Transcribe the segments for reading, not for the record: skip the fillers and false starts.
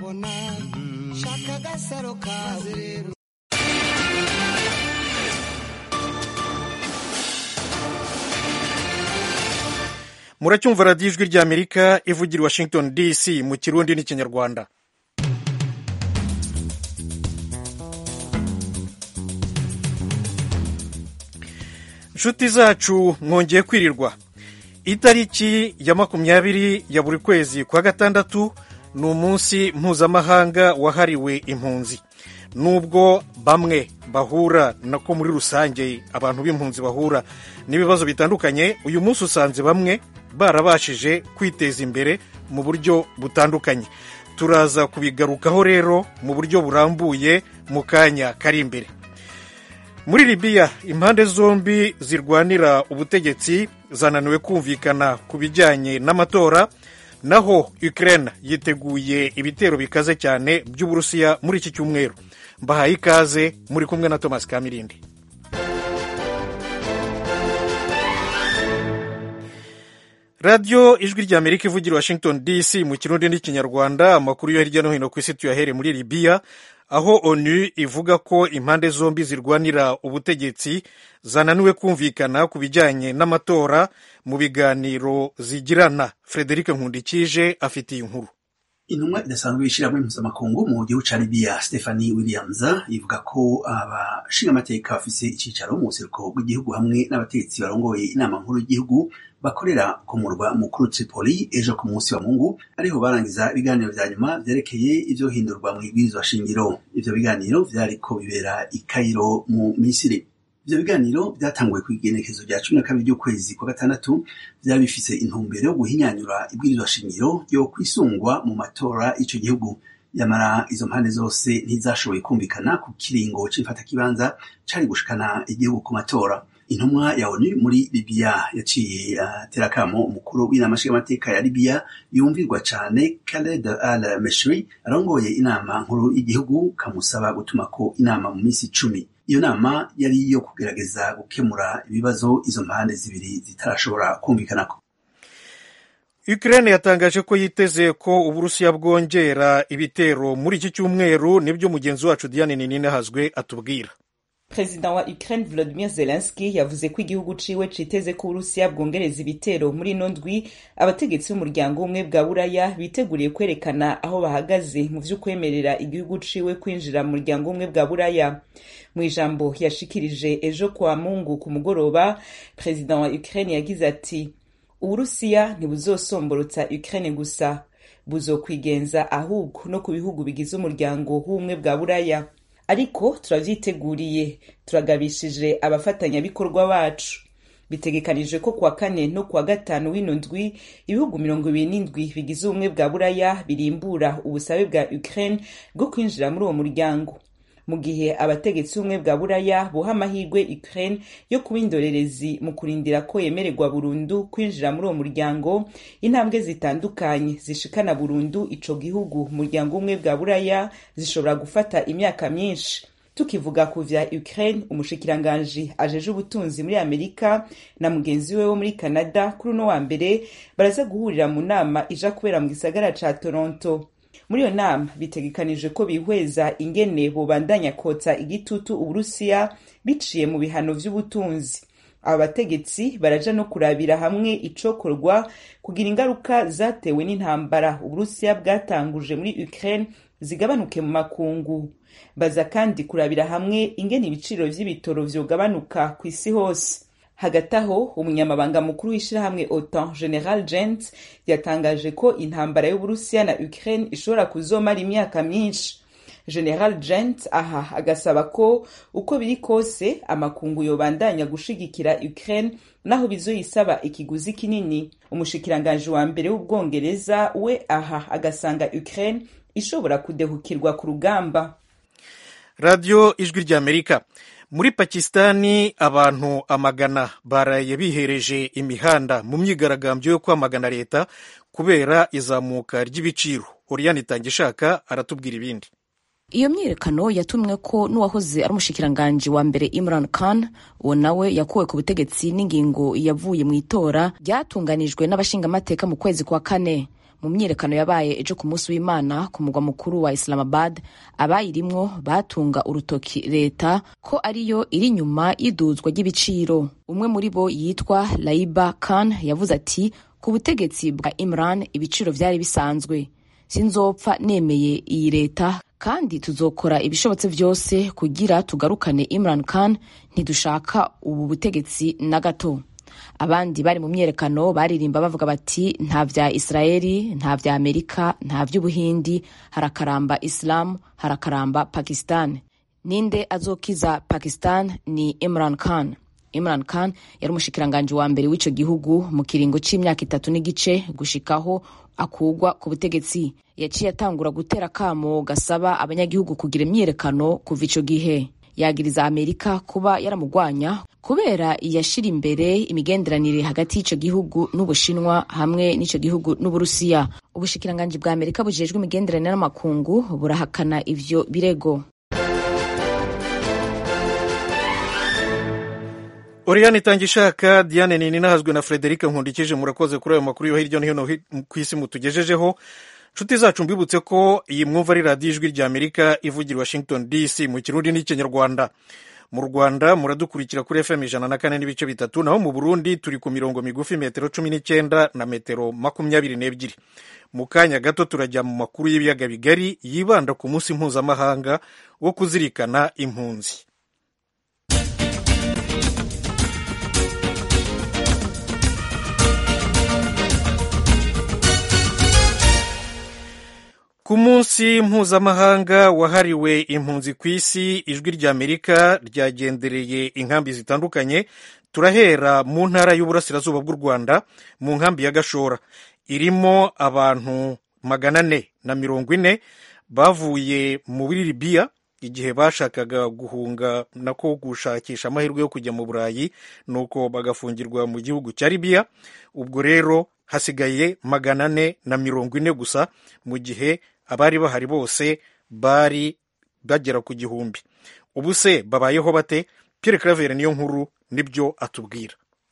ukabona shaka agasaro kawe rero. Muracyumva radiyo ijwi ry'Amerika ivugira i Washington DC mu Kirundi n'Ikinyarwanda. Nshuti zacu mwongeye kwirirwa. Itariki ya 20 ya buri kwezi kwa gatandatu ni umunsi mpuzamahanga wahariwe impunzi. Nubwo bamwe bahura nako muri rusange abantu b'impunzi bahura n'ibibazo bitandukanye, uyu munsi usanze bamwe barabashije kwiteza imbere mu buryo butandukanye. Turaza kubigarukaho rero mu buryo burambuye mu kanya kari imbere. Muri Libya impande zombi zirwanira ubutegetsi zananiwe kumvikana ku bijyanye n'amatora, naho Ukraine yiteguye ibitero bikaze cyane by'Uburusiya muri iki cyumweru. Mbahaye ikaze, muri kumwe na Thomas Kamirindi. Radio ijwi ry'Amerika ivugira Washington DC mu Kirundi n'Ikinyarwanda. Amakuru yo hirya no hino ku isi tuyahere muri Libya, aho ONU ivuga ko impande zombi zirwanira ubutegetsi zananiwe kumvikana ku bijyanye n'amatora mu biganiro zigirana. Frederic Nkundikije afitiye inkuru. Intumwa idasanzwe y'ishirahamwe mpuzamakungu mu gihugu ca Libya, Stephanie Williams, ivuga ko abashingamateka bafise icicaro mu buseruko bw'igihugu hamwe n'abategetsi barongoye inama nkuru y'igihugu bakorera ku murwa mukuru Tripoli ejo ku munsi wa Mungu ariho barangiza ibiganiro vya nyuma vyerekeye ivyo hindurwa mu ibwirizwa shingiro. Ivyo biganiro vyariko bibera i Cairo mu Misiri. Ivyo biganiro vyatanguye kw'igenekezo rya 12 ry'ukwezi kwa gatandatu, vyari bifise intumbero yo guhinyanyura ibwirizwa shingiro yo kwisungwa mu matora ico gihugu. Yamara izo mpande zose ntizashoboye kumvikana ku kiringo c'imfatakibanza cari gushikana igihugu ku matora. Intumwa ya ONU muri Libya yaciye terakamo umukuru w'inama nshingamateka ya Libya yumvirwa cane Khaled al-Meshri arongoye inama nkuru y'igihugu, kamusaba gutumako inama mu minsi 10. Iyo nama yari iyo kugerageza gukemura ibibazo izo mpande zibiri zitarashobora kumvikanako. Ukraine yatangaje ko yiteze ko Uburusiya bwongera ibitero muri iki cyumweru, nibyo mugenzi wacu Diane Ninahazwe atubwira. Perezida wa Ukraine Volodymyr Zelensky yavuze ko igihugu ciwe citeze ko Uburusiya bwongereza ibitero muri ino ndwi. Abategetsi b'umuryango umwe bwa Buraya biteguriye kwerekana aho bahagaze mu vy'ukwemerera igihugu ciwe kwinjira mu muryango umwe bwa Buraya. Mu ijambo yashikirije ejo kwa Mungu ku mugoroba, Perezida wa Ukraine yagize ati: Uburusiya ntibuzosomborotsa Ukraine gusa, buzokwigenza ahubwo no ku bihugu bigize umuryango w'ubumwe bwa Buraya. Ariko turavyiteguriye, turagabishije abafatanyabikorwa bacu. Bitegekanije ko kuwa kane no kuwa gatanu w'ino ndwi ibihugu 27 bigize ubumwe bwa Buraya birimbura ubusabe bwa Ukraine bwo kwinjira muri uwo muryango. Mu gihe abategetsi b'ubumwe bwa Buraya boha amahirwe Ukraine yo kuba indorerezi mu kurindira ko yemererwa burundu kwinjira muri uwo muryango, intambwe zitandukanye zishikana burundu ico gihugu muryango w'ubumwe bwa Buraya zishobora gufata imyaka myinshi. Tukivuga ku vya Ukraine, umushikiranganji ajeje ubutunzi muri Amerika na mugenzi we wo muri Canada kuri uno wa mbere baraza guhurira mu nama ija kubera mu gisagara ca Toronto. Muri iyo nama bitegekanije ko bihweza ingene bobandanya kotsa igitutu Uburusiya biciye mu bihano vy'ubutunzi. Aba bategetsi baraja no kurabira hamwe icokorwa kugira ingaruka zatewe n'intambara Uburusiya bwatanguje muri Ukraine zigabanuke mu makungu. Baza kandi kurabira hamwe ingene ibiciro vy'ibitoro vyogabanuka ku isi hose. Hagati aho, umunyamabanga mukuru w'ishirahamwe OTAN General Jens yatangaje ko intambara y'Uburusiya na Ukraine ishobora kuzomara imyaka myinshi. General Jens aha agasaba ko uko biri kose amakungu yobandanya gushigikira Ukraine naho bizoyisaba ikiguzi kinini. Umushikiranganje wa mbere w'Ubwongereza we aha agasanga Ukraine ishobora kudehukirwa ku rugamba. Radio ijwi ry'Amerika. Muri Pakistani abantu amagana baraye bihereje imihanda mu myigaragambyo yo kwamagana leta kubera izamuka ry'ibiciro. Oriane Itangishaka aratubwira ibindi. Iyo myiyerekano yatumwe ko n'uwahoze ari umushikiranganji wa mbere Imran Khan, uwo nawe yakuwe ku butegetsi n'ingingo yavuye mu itora ryatunganijwe n'abashingamateka mu kwezi kwa kane. mu myiyerekano yabaye ejo ku munsi w'Imana ku mugwa mukuru wa Islamabad. Abayirimwo batunga urutoki leta ko ariyo iri nyuma y'iduzwa ry'ibiciro. Umwe muri bo yitwa Laiba Khan yavuze ati, ku butegetsi bwa Imran ibiciro vyari bisanzwe. Sinzopfa nemeye iyi leta kandi tuzokora ibishobotse vyose kugira tugarukane Imran Khan. Ntidushaka ubu butegetsi na gato. Abandi bari mu myerekano baririmba bavuga bati, nta vya Israeli, nta vya Amerika, nta vy'Ubuhindi, harakaramba Islam, harakaramba Pakistan. Ninde azokiza Pakistan? Ni Imran Khan. Imran Khan yari umushikiranganji wa mbere w'ico gihugu mu kiringo c'imyaka 3 n'igice gushikaho akugwa ku butegetsi. Yaciye atangura gutera kamo gasaba abanyagihugu kugira imyiyerekano kuva ico gihe. Yagiriza Amerika kuba yaramugwanya kubera yashira imbere imigenderanire hagati y'ico gihugu n'Ubushinwa hamwe n'ico gihugu n'Uburusiya. Ubushikiranganji bwa Amerika bujejwe imigenderanire n'amakungu burahakana ivyo birego. Oriane Itangishaka, Diane Ninahazwe na Frederic Nkundikije, murakoze kuri ayo makuru yo hirya no hino ku isi mutugejejeho. Nshuti zacu mbibutse ko iyi mwumva ari radiyo ijwi rya Amerika ivugira Washington DC mu Kirundi n'Ikinyarwanda. Mu Rwanda muradukurikira kuri FM 104.3, naho mu Burundi turi ku mirongo migufi metero 19 na metero 22. Mu kanya gato turajya mu makuru y'ibiyaga bigari yibanda ku munsi mpuzamahanga wo kuzirikana impunzi. Ku munsi mpuzamahanga wahariwe impunzi ku isi, ijwi rya Amerika ryagendereye inkambi zitandukanye. Turahera mu ntara y'uburasirazuba bw'u Rwanda, mu nkambi ya Gashora. Irimo abantu 440 bavuye muri Libya igihe bashakaga guhunga nako gushakisha amahirwe yo kujya mu Burayi, nuko bagafungirwa mu gihugu cya Libya. Ubwo rero hasigaye 440 gusa, mu gihe abari bahari bose bari bagera ku 1000. Ubu se babayeho bate? Pierre Claver niyo nkuru nibyo atubwira.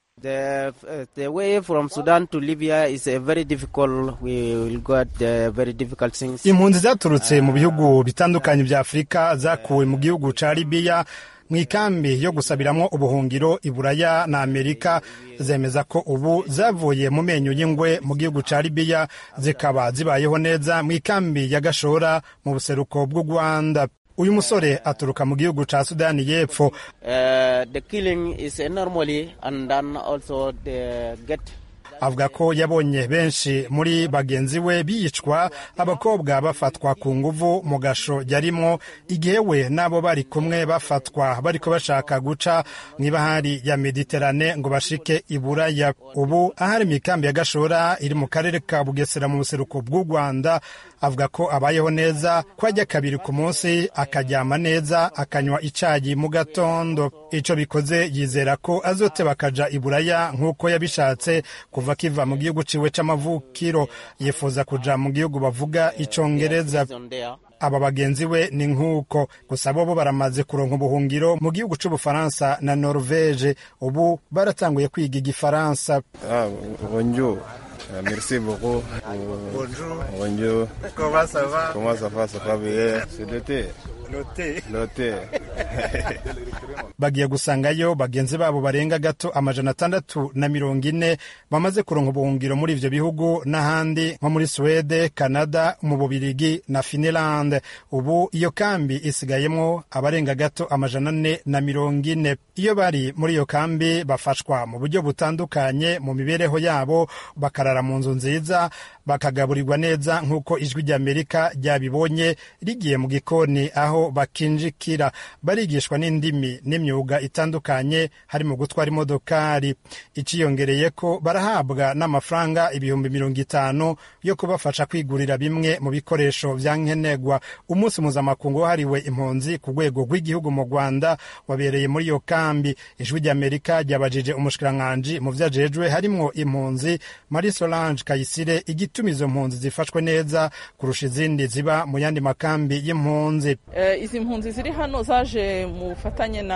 The way from Sudan to Libya is a very difficult. We will got very difficult things. Impunzi zaturutse mu bihugu bitandukanye bya Afrika zakuwe mu gihugu ca Libya mwikambi yo gusabiramwo ubuhungiro Iburaya na Amerika, zemeza ko ubu zavuye mu menyo y'ingwe mu gihugu ca Libya, zikaba zibayeho neza mwikambi ya Gashora mu buseruko bw'u Rwanda. Uyu musore aturuka mu gihugu ca Sudani y'Epfo. The killing is normally, and then also the get. Avuga ko yabonye benshi muri bagenzi we biyicwa, abakobwa bafatwa ku nguvu mu gasho yarimo, igihe we nabo bari kumwe bafatwa bariko bashaka guca mw'ibahari ya Mediterane ngo bashike Iburaya. Ubu ahari mikambi ya Gashora iri mu karere ka Bugesera mu buseruko bw'u Rwanda. Avuga ko abayeho neza, ko ajya 2 ku munsi, akaryama neza, akanywa icayi mu gatondo. Ico bikoze yizera ko azoteba akaja Iburaya nk'uko yabishatse kuva kiva mu gihugu ciwe c'amavukiro. Yifuza kuja mu gihugu bavuga Icongereza. Aba bagenzi we ni nk'uko, gusa bo baramaze kuronka ubuhungiro mu gihugu c'Ubufaransa na Norvege. Ubu baratanguye kwiga Igifaransa. Bonjour. Merci beaucoup. Bonjour. Comment ça va? Comment ça va? Ça va bien. C'est l'été. Note. Bagiye gusangayo bagenzi babo barenga gato 640 bamaze kuronka ubuhungiro muri ivyo bihugu n'ahandi nko muri Swede, Canada, mu Bubirigi na Finland. Ubu iyo kambi isigayemwo abarenga gato 440. Iyo bari muri iyo kambi bafashwa mu buryo butandukanye mu mibereho yabo, bakarara mu nzu nziza, bakagaburirwa neza nk'uko ijwi rya Amerika ryabibonye rigiye mu gikoni aho bakinjikira. Barigishwa n'indimi n'imyuga itandukanye harimo gutwara imodokari. Iciyongereye ko barahabwa n'amafaranga 50,000 yo kubafasha kwigurira bimwe mu bikoresho vya nkenegwa. Umunsi mpuzamakungu wahariwe impunzi ku rwego rw'igihugu mu Rwanda wabereye muri iyo kambi. Ijwi rya Amerika ryabajije umushikiranganji mu vyajejwe harimo impunzi Marie Solange Kayisire igituma izo mpunzi zifashwe neza kurusha izindi ziba mu yandi makambi y'impunzi. Izi mpunzi ziri hano zaje mu fatanye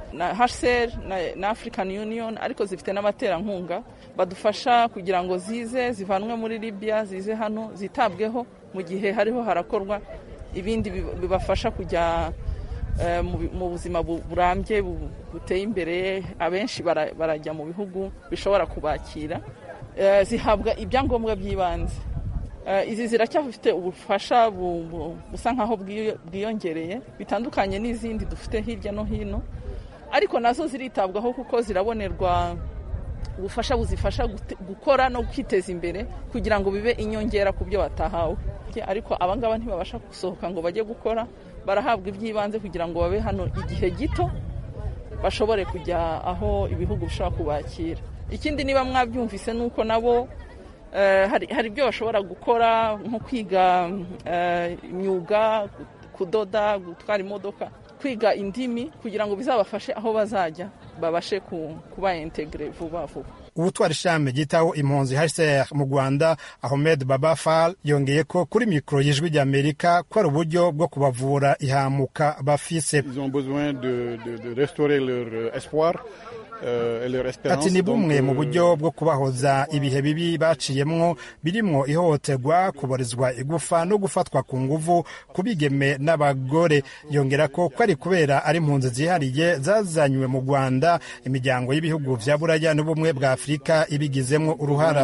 na HCR na African Union, ariko zifite n'abaterankunga badufasha kugira ngo zize zivanwe muri Libya, zize hano zitabweho mu gihe hariho harakorwa ibindi bibafasha kujya mu buzima burambye buteye imbere. Abenshi barajya mu bihugu bishobora kubakira, zihabwa ibyangombwa by'ibanze. Izi ziracyafite ubufasha busa nkaho bwiyongereye bitandukanye n'izindi dufite hirya no hino, ariko nazo ziritabwaho kuko zirabonerwa ubufasha buzifasha gukora no kwiteza imbere kugira ngo bibe inyongera ku byo batahawe. Ariko abangaba ntibabasha gusohoka ngo bajye gukora, barahabwa iby'ibanze kugira ngo babe hano igihe gito bashobore kujya aho ibihugu bishobora kubakira. Ikindi niba mwabyumvise nuko nabo hari ibyo bashobora gukora nko kwiga imyuga, kudoda, gutwara imodoka, kwiga indimi kugira ngo bizabafashe aho bazajya babashe kuba integre vuba vuba. ubutwara ishami ryitaho impunzi HCR mu Rwanda Ahmed Baba Fall yongeye ko kuri mikoro y'ijwi ry'Amerika ko ari uburyo bwo kubavura ihamuka bafise. Ils ont besoin de restaurer leur espoir. Ati ni bumwe mu buryo bwo kubahoza ibihe bibi baciyemwo birimwo ihohoterwa, kuborezwa igufa no gufatwa ku nguvu kubigeme n'abagore. Yongera ko ari kubera ari impunzi zihariye zazanywe mu Rwanda imiryango y'ibihugu vya Buraya n'ubumwe bwa Afrika ibigizemwo uruhara.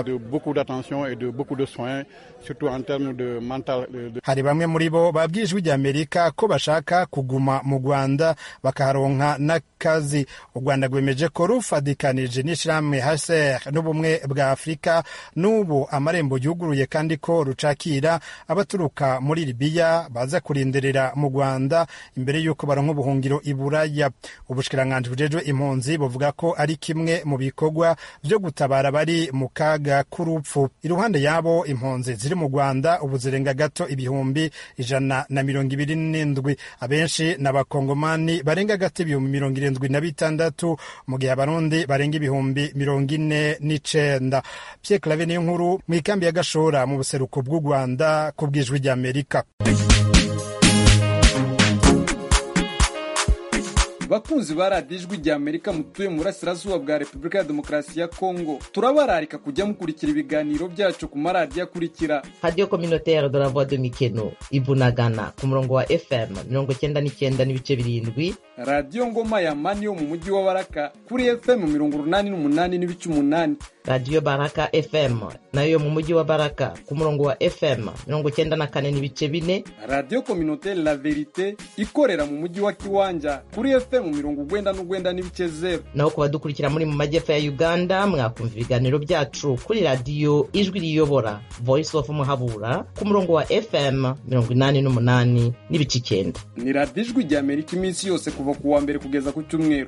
Hari bamwe muri bo babwijwe ry'Amerika ko bashaka kuguma mu Rwanda bakaharonka n'akazi. U Rwanda rwemeje ko rufadikanije n'ishirahamwe HCR n'ubumwe bwa Afrika n'ubu amarembo yuguruye kandi ko rucakira abaturuka muri Libya baza kurinderera mu Rwanda imbere y'uko baronka ubuhungiro i Buraya. Ubushikiranganji bujejwe impunzi buvuga ko ari kimwe mu bikorwa vyo gutabara bari mu kaga k'urupfu. Iruhande yabo impunzi ziri mu Rwanda ubu zirenga gato ibihumbi 127. Abenshi n'abakongomani barenga gato ibihumbi 76 mu gihe abarundi barenga ibihumbi 49. Pierre Claver niyo nkuru mu ikambi ya Gashora mu buseruko bw'u Rwanda ku bwijwi ry'Amerika. Bakunzi ba radiyo ijwi ry'Amerika mutuye mu burasirazuba bwa Repubulika ya Demokarasi ya Kongo, turabararika kujya mukurikira ibiganiro byacu ku maradiyo akurikira: Radio Communautaire de la Voix de Mikeno Ibunagana ku murongo wa FM 99.7, Radio Ngoma ya Mani yo mu mujyi wa Baraka kuri FM 88.8, Radio Baraka FM nayo mu mujyi wa Baraka ku murongo wa FM 94.4, Radio Communautaire La Verite ikorera mu mujyi wa Kiwanja kuri FM 99.0. Naho kuba dukurikira muri mu majyepfo ya Uganda mwakumva ibiganiro byacu kuri Radio Ijwi Riyobora Voice of Muhabura ku murongo wa FM 88.9. Ni Radio Ijwi ry'Amerika iminsi yose kuva ku wa mbere kugeza ku cyumweru.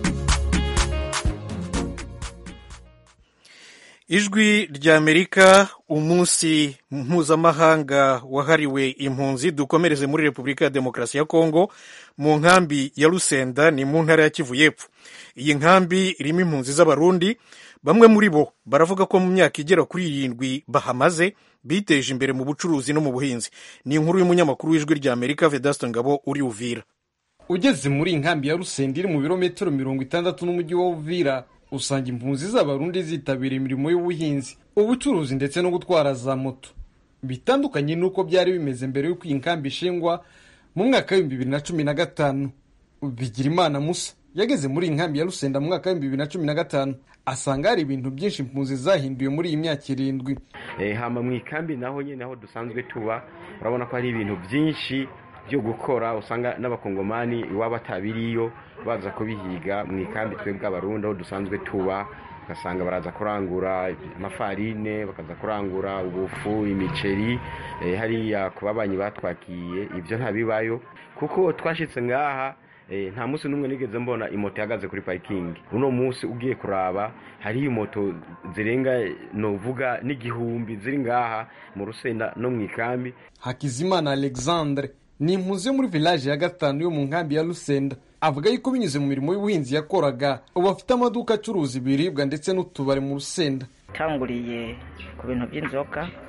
Ijwi ry'Amerika, umunsi mpuzamahanga wahariwe impunzi. Dukomereze muri Repubulika ya Demokarasi ya Kongo mu nkambi ya Lusenda ni mu ntara ya Kivu y'Epfo. Iyi nkambi irimo impunzi z'abarundi, bamwe muri bo baravuga ko mu myaka igera kuri 7 bahamaze biteje imbere mu bucuruzi no mu buhinzi. Ni inkuru y'umunyamakuru w'Ijwi ry'Amerika Vedasto Ngabo uri Uvira. Ugeze muri inkambi ya Lusenda iri mu birometero 60 n'umujyi wa Uvira, usanga impunzi z'abarundi zitabira imirimo y'ubuhinzi, ubucuruzi ndetse no gutwara za moto. Bitandukanye nuko byari bimeze mbere y'uko inkambi ishingwa mu mwaka wa 2015. Bigirimana Musa yageze muri inkambi ya Lusenda mu mwaka wa 2015, asanga hari ibintu byinshi impunzi zahinduye muri iyi myaka 7. Hama mu ikambi naho nyene aho dusanzwe tuba urabona ko hari ibintu byinshi byo gukora, usanga n'abakongomani iwabo atabiriyo baza kubihiga mu ikambi twebwe abarundi aho dusanzwe tuba, ugasanga baraza kurangura amafarine, bakaza kurangura ubufu, imiceri. Hariya ku babanyi batwakiye ibyo ntabibayo kuko twashitse ngaha nta munsi n'umwe nigeze mbona imoto ihagaze kuri parking. Uno munsi ugiye kuraba hari imoto zirenga novuga n'igihumbi ziri ngaha mu Rusenda no mu ikambi. Hakizimana Alexandre ni impunzi yo muri village ya 5 yo mu nkambi ya Lusenda, avuga yuko binyuze mu mirimo y'ubuhinzi yakoraga ubu afite amaduka acuruza ibiribwa ndetse n'utubare mu Rusenda. Tanguriye ku bintu by'inzoka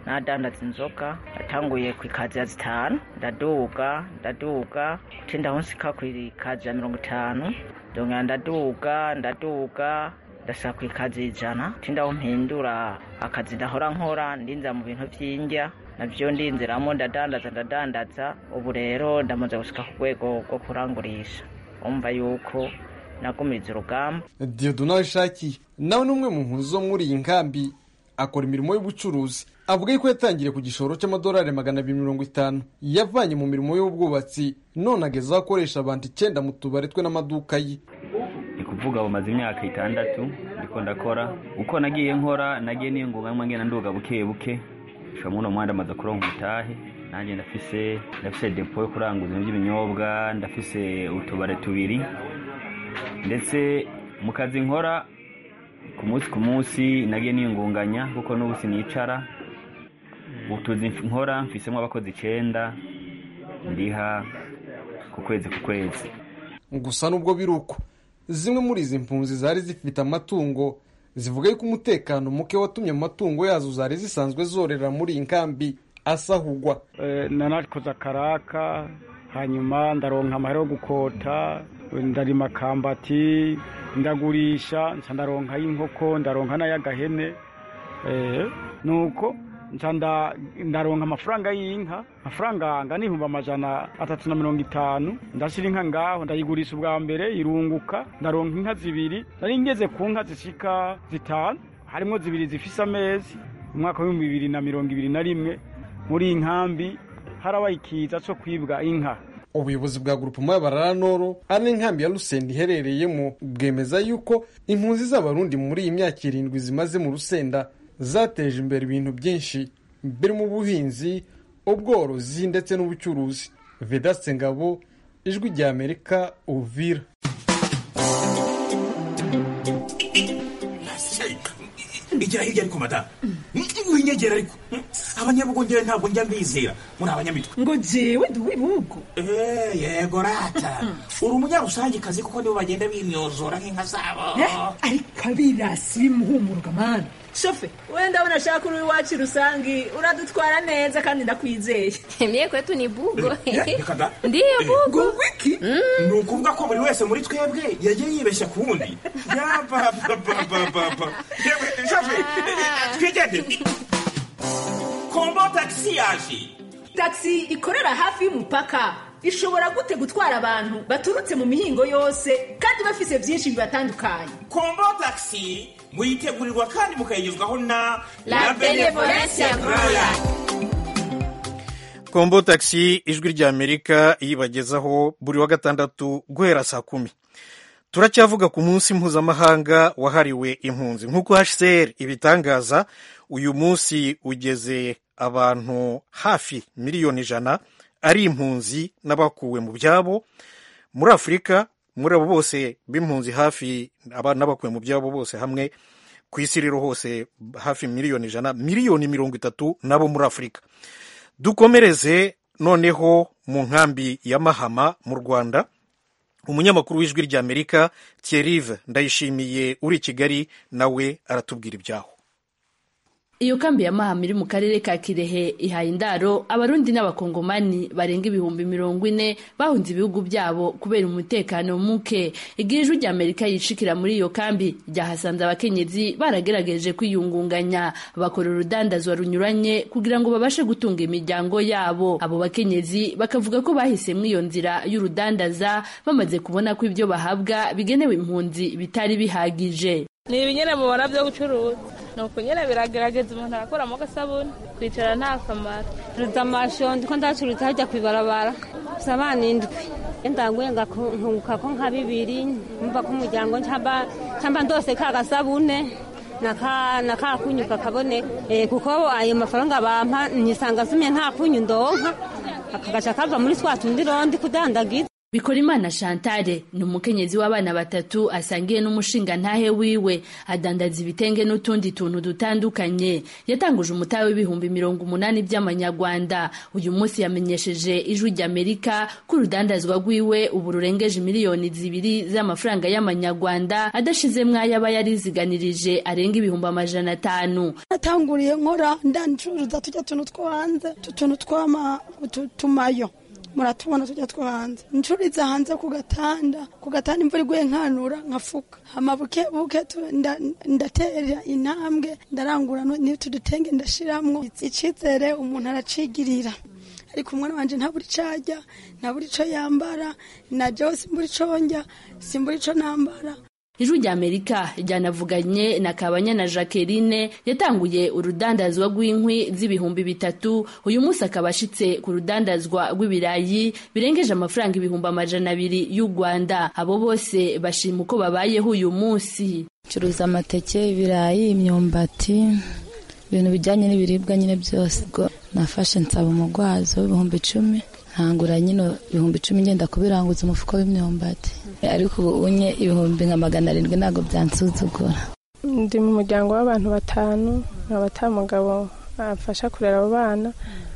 nadandaza inzoga natanguye ku ikazi ya 5 ndaduga tinda honsika ku ikazi ya 50 donga ndaduga ndashaka ku ikazi 100 tinda ho mpindura akazi ndahora nkora ndinza mu bintu vy'indya navyo ndinziramo ndadandaza ubu rero ndamaze gushika ku rwego rwo kurangurisha umva yuko nagumiza urugamba. Dieudonne Ishaki nawe n'umwe mu mpunzi zo muri iyi nkambi akora imirimo y'ubucuruzi avuga ko yatangiriye ku gishoro cy'amadolari 250 yavanye mu mirimo y'ubwubatsi none ageza akoresha abantu 9 mu tubare twe n'amaduka ye. Ni kuvuga bamaze imyaka 6 ndiko ndakora uko nagiye nkora nagiye n'ingunga ngena nduga buke shamuna mwanda maze kuronka utahe nanje ndafise depo yo kuranguza by'ibinyobwa ndafise utubare tubiri ndetse mu kazi nkora ku munsi nagiye ningunganya kuko n'ubu sinicara utuzi nkora mfisemo abakozi 9 ndiha ku kwezi gusa nubwo biruko zimwe muri izi mpunzi zari zifite amatungo zivuga yuko umutekano muke watumye amatungo yazo zari zisanzwe zorera muri inkambi asahugwa. Nanakoze akaraka hanyuma ndaronka amahera yo gukota ndarima kambati ndagurisha ndaronka y'inkoko ndaronka n'ayagahene nuko ndaronka amafaranga y'inka amafaranga angana 350 ndashira inka ngaho ndayigurisha ubwa mbere irunguka ndaronka inka 2 nari ngeze ku nka zishika 5 harimo 2 zifise amezi umwaka wa 2021 muri inkambi harabaye ikiza cyo kwibwa inka. Ubuyobozi bwa Groupement y'Abarara Noro ari inkambi ya Rusenda iherereyemo bwemeza yuko impunzi z'abarundi muri iyi myaka 7 zimaze mu Rusenda zateje imbere ibintu byinshi biri mu buhinzi ubworozi ndetse n'ubucuruzi. Vedaste Ngabo, Ijwi rya Amerika, Uvira. Igira hirya ariko mada winyegera ariko abanyabugongera ntabwo njya mbizera muri abanyamitwe ngo jewe duwibugo yego rata uri umunyarusangi kazi kuko nibo bagenda bimyozora nk'inka zabo ariko abirasi bimuhumuruka mana shofe wenda unashaka uri wacu rusangi uradutwara neza kandi ndakwizeye mie kwetu ni bugo ndiyo bugo wiki ni ukuvuga ko buri wese muri twebwe yagiye yibeshya ku wundi yababa shofe twigende Kombo taxi yaje. Taxi ikorera hafi y'umupaka ishobora gute gutwara abantu baturutse mu mihingo yose kandi bafise byinshi bibatandukanye. Kombo taxi muyitegurirwa kandi mukayigezwaho na La Benevolencia Royal. Kombo taxi Ijwi rya Amerika yibagezaho buri wa gatandatu guhera saa 10. Turacyavuga ku munsi mpuzamahanga wahariwe impunzi nk'uko HCR ibitangaza. Uyu munsi ugeze abantu hafi miliyoni 100 ari impunzi n'abakuwe mu byabo muri Afurika. Muri abo bose b'impunzi hafi n'abakuwe mu byabo bose hamwe ku isi rero hose hafi miliyoni 100, miliyoni 30 nabo muri Afurika. Dukomereze noneho mu nkambi ya Mahama mu Rwanda. Umunyamakuru w'Ijwi rya Amerika Thierry Ndayishimiye uri Kigali nawe aratubwira ibyaho. Iyo kambi ya Mahama iri mu karere ka Kirehe ihaye indaro abarundi n'abakongomani barenga 40,000 bahunze ibihugu byabo kubera umutekano muke. Igihe Ijwi rya Amerika yishikira muri iyo kambi ryahasanze abakenyezi baragerageje kwiyungunganya bakora urudandazwa runyuranye kugira ngo babashe gutunga imiryango yabo. Abo bakenyezi bakavuga ko bahisemwe iyo nzira y'urudandaza bamaze kubona ko ibyo bahabwa bigenewe impunzi bitari bihagije. Ni ibinyene mubona byo gucuruza nuko nyene biragerageza umuntu arakora mu gasabuni kwicara nta kamaro ruzamasho ndiko ndacuruza hajya kwibarabara sabana indwi endanguye ngakunguka ko nka 2 mva ko umuryango cyamba ndose ka gasabune naka kunyuka kabone kuko ayo mafaranga bampa nisanga sumye nta kunyu ndonka akagaca kava muri twatundi rondi kudandagiza. Bikorimana Chantal ni umukenyezi w'abana batatu asangiye n'umushinga ntahe wiwe adandaza ibitenge n'utundi tuntu dutandukanye. Yatanguje umutahe w'ibihumbi 80 by'amanyarwanda. Uyu munsi yamenyesheje Ijwi ry'Amerika ko urudandazwa rwiwe ubu rurengeje miliyoni 2 z'amafaranga y'amanyarwanda adashize mwayaba yariziganirije arenga 500,000. Natanguriye nkora ndancuruza tujya tuntu two hanze tuntu twama tumayo muratubona tujya two hanze ncuriza hanze ku gatanda imvura iguye nkanura nkafuka amabuke ndatera intambwe ndarangura n'utudutenge ndashiramwo icizere umuntu aracigirira ariko umwana wanje ntaburi carya ntaburi co yambara na jewe simburi co ndya simburi co nambara. Ijwi ry'Amerika ryanavuganye na Kabanyana Jacqueline yatanguye urudandazwa rw'inkwi z'ibihumbi 3. Uyu munsi akaba ashitse ku rudandazwa rw'ibirayi birengeje amafaranga 200,000 y'u Rwanda. Abo bose bashima uko babayeho uyu munsi. Curuza amateke, ibirayi, imyumbati, ibintu bijyanye n'ibiribwa nyine byose. Nafashe nsaba umugwazo w'ibihumbi 10. Ntangura nyine 10,000 ngenda kubiranguza umufuko w'imyumbati. Ariko unye 700 ntago byansuzugura. Ndi mu muryango w'abantu 5 n'abatamugabo afasha kurera abo bana,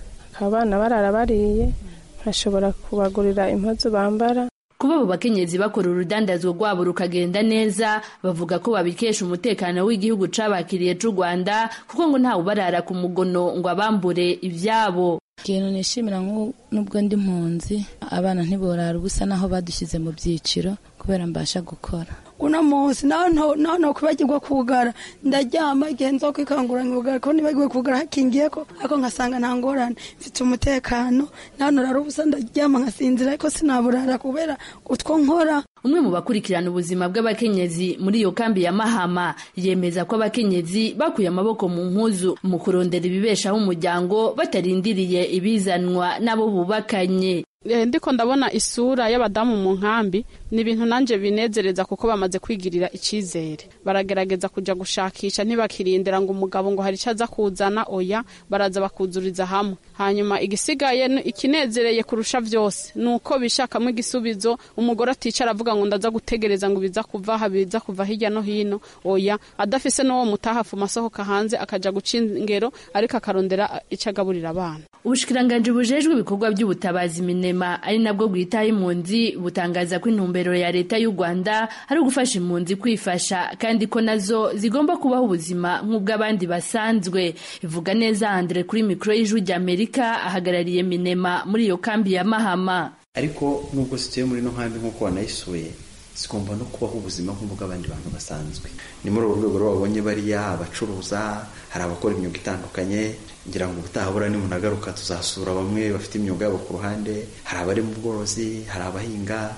abana barara bariye nkashobora kubagurira impuzu bambara. Kuba abo bakenyezi bakora urudandazwa rwabo rukagenda neza bavuga ko babikesha umutekano w'igihugu cabakiriye c'u Rwanda kuko ngo ntawe barara ku mugono ngo abambure ivyabo. Kintu nishimira nubwo ndi mpunzi abana ntiborara ubusa naho badushyize mu byiciro kubera mbasha gukora. Uno munsi naho kubagirwa kugara ndaryama igihe nzo kwikangura nkugara ko nibagiwe kugara hakingiye ko ako nkasanga nta ngorane mfite umutekano naho narara ubusa ndaryama nkasinzira ariko sinaburara kubera utwo nkora. Umwe mu bakurikirana ubuzima bw'abakenyezi muri iyo kambi ya Mahama yemeza ko abakenyezi bakuye amaboko mu mpuzu mu kurondera ibibeshaho umuryango batarindiriye ibizanwa nabo bubakanye. Ndiko ndabona isura y'abadamu mu nkambi ni ibintu nanje binezereza kuko bamaze kwigirira icizere. Baragerageza kuja gushakisha ntibakirindira ngo umugabo ngo hari cyaza kuzana oya baraza bakuzuriza hamwe. Hanyuma igisigaye ikinezereye kurusha vyose nuko bishakamo igisubizo umugore aticara avuga ngo ndaza gutegereza ngo biza kuva hirya no hino oya adafise no mutahafu masohoka hanze akaja guca ingero ariko akarondera icagaburira abana. Ubushikiranganje bujejwe ibikorwa by'ubutabazi Minema ari nabwo gwitaye impunzi butangaza ko intumbero ya leta y'u Rwanda ari ugufasha impunzi kwifasha kandi ko nazo zigomba kubaho ubuzima nk'ubw'abandi basanzwe. Ivuga neza Andre kuri micro y'Ijwi ry'Amerika ahagarariye Minema muri iyo kambi ya Mahama. Ariko nubwo situye muri no nkambi nk'uko wanayisuye zigomba no kubaho ubuzima nk'ubw'abandi bantu basanzwe. Ni muri urwo rwego babonye bariya abacuruza hari abakora imyuga itandukanye ngira ngo utahabura ni munagaruka tuzasura bamwe bafite imyuga yabo ku ruhande hari abari mu bworozi hari abahinga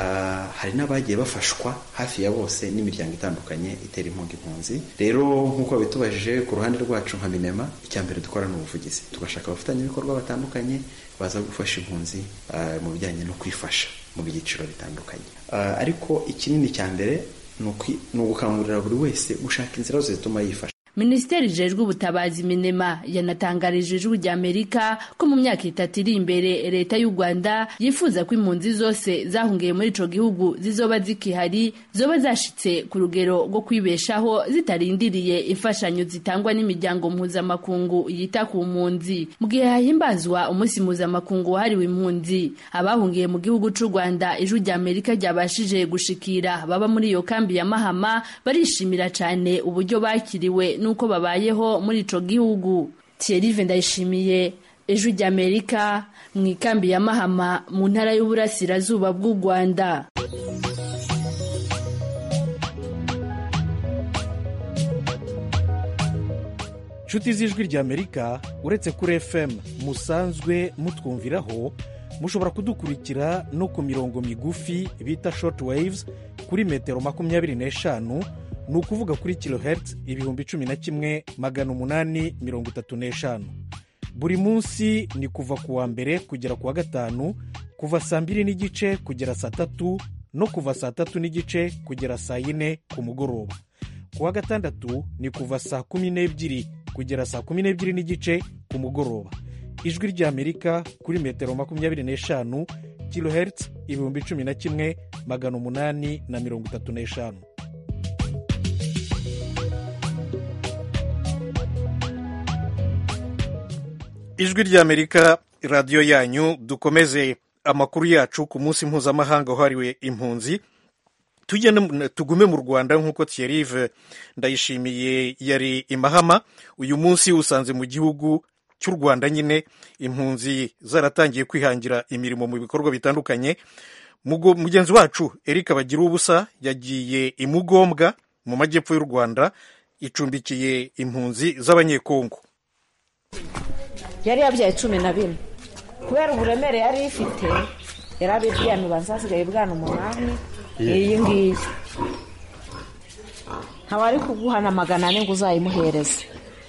hari n'abagiye bafashwa hafi ya bose n'imiryango itandukanye itera inkunga impunzi. Rero nk'uko bitubajije ku ruhande rwacu nka Minema icyambere dukora n'ubuvugizi tugashaka abafatanyabikorwa batandukanye baza gufasha impunzi mu bijyanye no kwifasha mu byiciro bitandukanye. Ariko ikinini cyambere ni ugukangurira buri wese gushaka inzira zose zituma yifasha. Minisiteri ijejwe ubutabazi Minema yanatangarije Ijwi ry'Amerika ko mu myaka 3 iri imbere leta y'u Rwanda yifuza ko impunzi zose zahungiye muri ico gihugu zizoba zikihari zoba zashitse ku rugero rwo kwibeshaho zitarindiriye imfashanyo zitangwa n'imiryango mpuzamakungu yita ku mpunzi. Mu gihe hahimbazwa umunsi mpuzamakungu wahariwe impunzi abahungiye mu gihugu c'u Rwanda Ijwi ry'Amerika ryabashije gushikira baba muri iyo kambi ya Mahama barishimira cyane uburyo bakiriwe nuko babayeho muri ico gihugu. Thierry Vendayishimiye Ijwi ry'Amerika mu ikambi ya Mahama mu ntara y'uburasirazuba bw'u Rwanda. Nshuti z'Ijwi ry'Amerika uretse kuri FM musanzwe mutwumviraho mushobora kudukurikira no ku mirongo migufi bita short waves kuri metero 25 ni ukuvuga kuri kilohertz 11,835. Buri munsi ni kuva ku wa mbere kugera ku wa gatanu kuva saa 2:30 kugera saa 3 no kuva saa 3:30 kugera saa 4 ku mugoroba. Ku wa gatandatu ni kuva saa 12 kugera saa 12:30 ku mugoroba. Ijwi ry'Amerika kuri metero 25 kilohertz ibihumbi 11,835. Ijwi ry'Amerika, radiyo yanyu. Dukomeze amakuru yacu ku munsi mpuzamahanga wahariwe impunzi. Tugume mu Rwanda nk'uko Thierry Ndayishimiye yari i Mahama. Uyu munsi usanze mu gihugu cy'u Rwanda nyine impunzi zaratangiye kwihangira imirimo mu bikorwa bitandukanye. Mugenzi wacu Eric Bagiruwubusa yagiye i Mugombwa mu majyepfo y'u Rwanda, icumbikiye impunzi z'abanyekongo. Yari yabyaye 14 kubera uburemere yari ifite, yarabiryamye bazasigaye bwana 8. Iyi ngiyi ntawari kuguhana 400 ngo uzayimuhereze.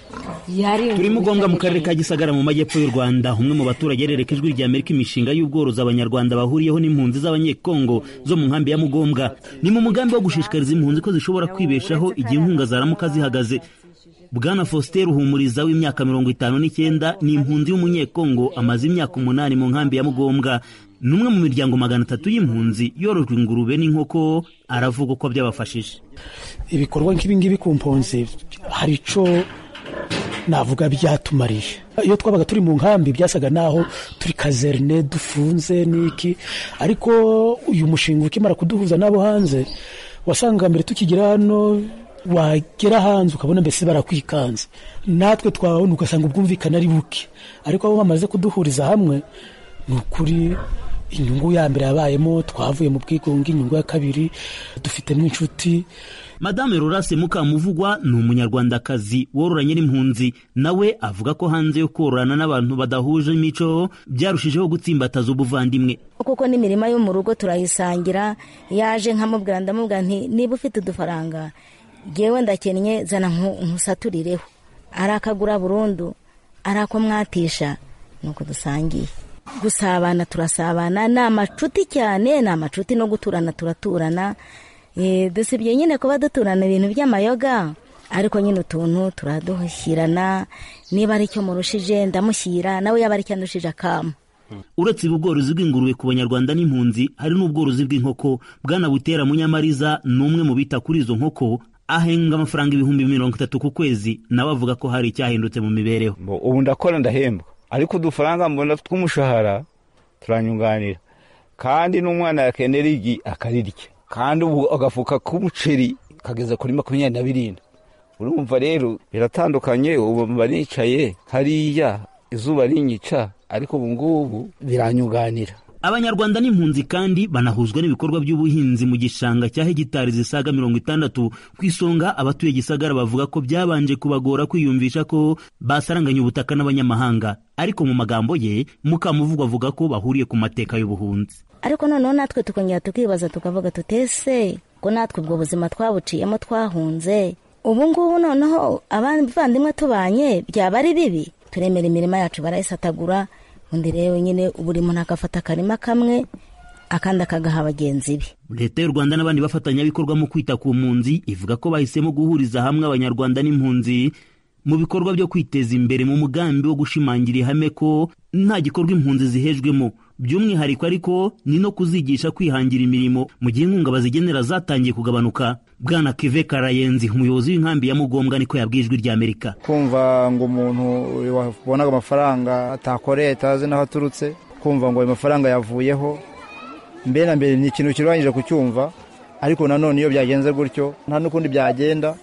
Turi Mugombwa mu karere ka Gisagara mu majyepfo y'u Rwanda. Umwe mu baturage yerereka Ijwi ry'Amerika imishinga y'ubworozi abanyarwanda bahuriyeho n'impunzi z'abanyekongo zo mu nkambi ya Mugombwa. Ni mu mugambi wo gushishikariza impunzi ko zishobora kwibeshaho igihe inkunga zaramuka zihagaze. Bwana Faustin Ruhumuriza w'imyaka 59 ni impunzi y'umunyekongo, amaze imyaka 8 mu nkambi ya Mugombwa. Numwe mu miryango 300 y'impunzi yorojwe ingurube n'inkoko. Aravuga ko byabafashije. Ibikorwa nk'ibingibi ku mpunzi hari ico navuga byatumarije. Iyo twabaga turi mu nkambi byasaga naho turi kazerne dufunze niki, ariko uyu mushinga ukimara kuduhuza nabo hanze, wasanga mbere tukigira hano wagera hanze ukabona mbese barakwikanze, natwe twabona ugasanga ubwumvikana ari buke, ariko abo bamaze kuduhuriza hamwe nukuri inyungu ya mbere yabayemo, twavuye mu bwigunge, inyungu ya kabiri dufitemo inshuti. Madame Rorase Mukamuvugwa ni umunyarwandakazi wororanye n'impunzi. Nawe avuga ko hanze yo kororana n'abantu badahuje imico byarushijeho gutsimbataza ubuvandimwe. Kuko n'imirima yo mu rugo turayisangira, yaje nkamubwira ndamubwira nti niba ufite udufaranga jewe ndakennye zana nkusaturireho, arakagura burundu, arako mwatisha nuko dusangiye. Gusabana turasabana, na amacuti cyane, na amacuti no guturana turaturana. Dusibye nyine kuba duturana ibintu by'amayoga, ariko nyine utuntu turaduhirana. Niba ari cyo murushije ndamushyira, nawe yaba ari cyo andushije akama. Uretse ubworozi bw'ingurube ku banyarwanda n'impunzi, hari n'ubworozi bw'inkoko. Bwana Butera Munyamariza n'umwe mu bita kuri izo nkoko, ahenga amafaranga 30,000 ku kwezi. Nawe avuga ko hari icyahindutse mu mibereho. Ubu ndakora ndahembwa, ariko udufaranga mbona tw'umushahara turanyunganira, kandi n'umwana yakenera igi akarirya, kandi ubu agafuka k'umuceri kageza kuri 27. Urumva rero biratandukanye. Ubu baricaye hariya izuba rinyica, ariko ubu ngubu biranyunganira. Abanyarwanda n'impunzi kandi banahuzwa n'ibikorwa by'ubuhinzi mu gishanga cya hegitari zisaga 60. Ku isonga abatuye Gisagara bavuga ko byabanje kubagora kwiyumvisha ko basaranganya ubutaka n'abanyamahanga, ariko mu magambo ye Mukamuvugwa avuga ko bahuriye ku mateka y'ubuhunzi. Ariko noneho natwe tukongera tukibaza tukavuga tutese ko natwe ubwo buzima twabuciyemo twahunze, ubu ngubu noneho abavandimwe tubanye byaba ari bibi. Turemera imirima yacu barayisatagura, undi rero nyine buri muntu agafata akarima kamwe akandi akagaha bagenzi be. Leta y'u Rwanda n'abandi bafatanyabikorwa mu kwita ku mpunzi ivuga ko bahisemo guhuriza hamwe abanyarwanda n'impunzi mu bikorwa byo kwiteza imbere mu mugambi wo gushimangira ihame ko nta gikorwa impunzi zihejwemo. By'umwihariko ariko ni no kuzigisha kwihangira imirimo mu gihe inkunga bazigenera zatangiye kugabanuka. Bwana Kive Karayenzi, umuyobozi w'inkambi ya Mugombwa, niko yabwiye Ijwi ry'Amerika. Kumva ngo umuntu wabonaga amafaranga atakoreye atazi naho aturutse, kumva ngo ayo mafaranga yavuyeho, mbere na mbere ni ikintu kirwanyije kucyumva, ariko nanone iyo byagenze gutyo nta n'ukundi byagenda.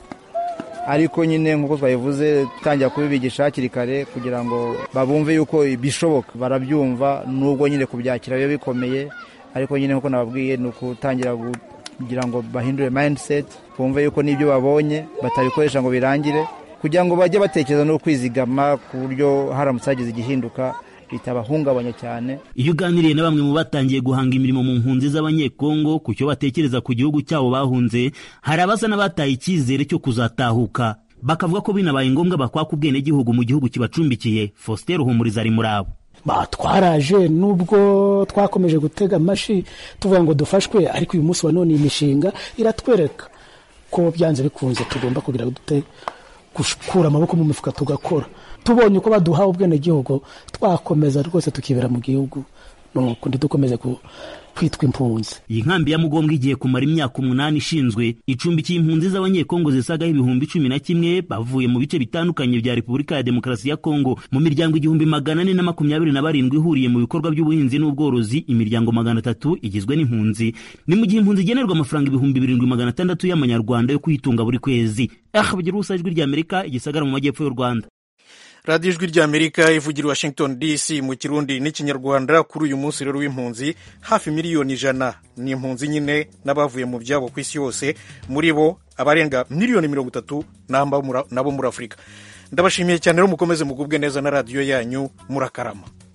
Ariko nyine nk'uko twabivuze tangira kubibigisha hakiri kare kugira ngo babumve yuko bishoboka, barabyumva nubwo nyine kubyakira biba bikomeye, ariko nyine nk'uko nababwiye ni ukutangira kugira ngo bahindure mindset, bumve yuko n'ibyo babonye batabikoresha ngo birangire, kugira ngo bajye batekereza no kwizigama ku buryo haramutse hagize igihinduka bitabahungabanya cyane. Iyo uganiriye na bamwe mu batangiye guhanga imirimo mu mpunzi z'abanyekongo ku cyo batekereza ku gihugu cyabo bahunze, hari abasa n'abataye icyizere cyo kuzatahuka, bakavuga ko binabaye ngombwa bakwaka ubwenegihugu mu gihugu kibacumbikiye. Faustin Ruhumuriza ari muri abo. Twaraje nubwo twakomeje gutega amashi tuvuga ngo dufashwe, ariko uyu munsi wa none imishinga iratwereka ko byanze bikunze tugomba kugira dute gushukura amaboko mu mifuka tugakora. Tubonye uko baduha ubwenegihugu twakomeza rwose tukibera mu gihugu nuko ntidukomeze kwitwa impunzi. Iyi nkambi ya Mugombwa igiye kumara imyaka 8 ishinzwe icumbikiye impunzi z'abanyekongo zisagaho 11,000 bavuye mu bice bitandukanye bya Repubulika ya Demokarasi ya Kongo, mu miryango 427 ihuriye mu bikorwa by'ubuhinzi n'ubworozi. Imiryango 300 igizwe n'impunzi. Ni mu gihe impunzi igenerwa amafaranga 7,600 y'amanyarwanda yo kwitunga buri kwezi. Bagira ubusa ijwi rya Amerika igisagara mu majyepfo y'u Rwanda. radiyo ijwi rya Amerika ivugira Washington DC mu Kirundi n'ikinyarwanda. Kuri uyu munsi rero w'impunzi, hafi miliyoni 100 ni impunzi nyine n'abavuye mu byabo ku isi yose, muri bo abarenga miliyoni 30 nabo muri Afurika. Ndabashimiye cyane rero, mukomeze mugubwe neza na radiyo yanyu, murakarama.